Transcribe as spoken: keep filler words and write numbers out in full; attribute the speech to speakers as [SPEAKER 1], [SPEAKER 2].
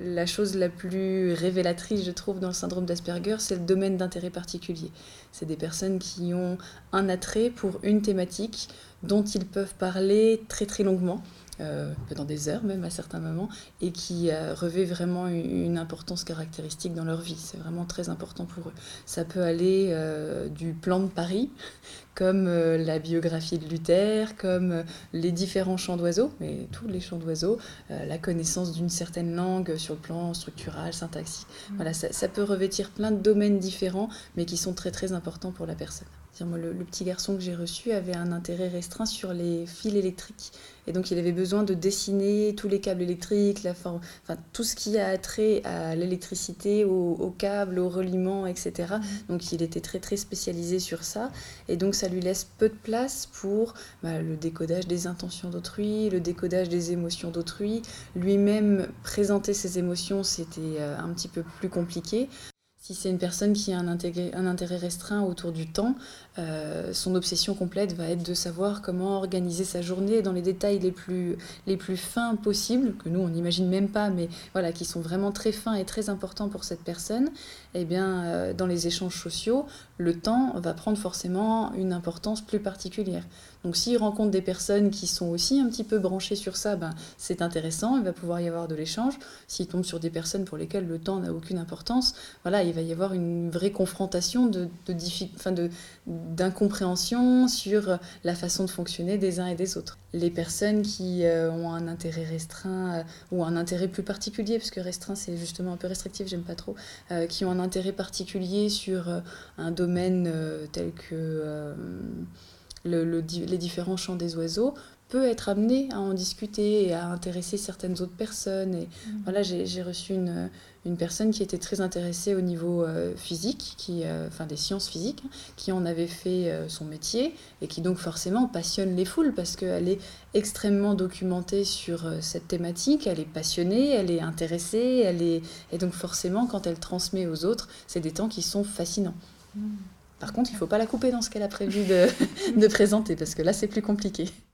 [SPEAKER 1] la chose la plus révélatrice, je trouve, dans le syndrome d'Asperger, c'est le domaine d'intérêt particulier. C'est des personnes qui ont un attrait pour une thématique dont ils peuvent parler très très longuement, euh, pendant des heures même à certains moments, et qui euh, revêt vraiment une importance caractéristique dans leur vie. C'est vraiment très important pour eux. Ça peut aller euh, du plan de Paris, comme euh, la biographie de Luther, comme euh, les différents chants d'oiseaux, mais tous les chants d'oiseaux, euh, la connaissance d'une certaine langue sur le plan structural, syntaxique. Mmh. Voilà, ça, ça peut revêtir plein de domaines différents, mais qui sont très très importants pour la personne. Moi, le, le petit garçon que j'ai reçu avait un intérêt restreint sur les fils électriques. Et donc, il avait besoin de dessiner tous les câbles électriques, la forme, enfin, tout ce qui a trait à l'électricité, aux, aux câbles, aux reliements, et cetera. Donc, il était très, très spécialisé sur ça. Et donc, ça lui laisse peu de place pour bah, le décodage des intentions d'autrui, le décodage des émotions d'autrui. Lui-même, présenter ses émotions, c'était euh, un petit peu plus compliqué. Si c'est une personne qui a un intérêt, un intérêt restreint autour du temps, euh, son obsession complète va être de savoir comment organiser sa journée dans les détails les plus, les plus fins possibles, que nous on n'imagine même pas, mais voilà, qui sont vraiment très fins et très importants pour cette personne. Eh bien, euh, dans les échanges sociaux, le temps va prendre forcément une importance plus particulière. Donc s'il rencontre des personnes qui sont aussi un petit peu branchées sur ça, ben, c'est intéressant, il va pouvoir y avoir de l'échange. S'il tombe sur des personnes pour lesquelles le temps n'a aucune importance, voilà, il va y avoir une vraie confrontation de, de, diffi- enfin de, d'incompréhension sur la façon de fonctionner des uns et des autres. Les personnes qui euh, ont un intérêt restreint euh, ou un intérêt plus particulier, parce que restreint c'est justement un peu restrictif, j'aime pas trop, euh, qui ont un intérêt particulier sur euh, un domaine euh, tel que euh, le, le, les différents chants des oiseaux, peut être amené à en discuter et à intéresser certaines autres personnes. Et mmh. voilà, j'ai, j'ai reçu une, une personne qui était très intéressée au niveau euh, physique, qui, euh, enfin des sciences physiques, hein, qui en avait fait euh, son métier et qui donc forcément passionne les foules parce qu'elle est extrêmement documentée sur euh, cette thématique, elle est passionnée, elle est intéressée, elle est... et donc forcément quand elle transmet aux autres, c'est des temps qui sont fascinants. Mmh. Par contre, il ne faut pas la couper dans ce qu'elle a prévu de, de présenter, parce que là, c'est plus compliqué.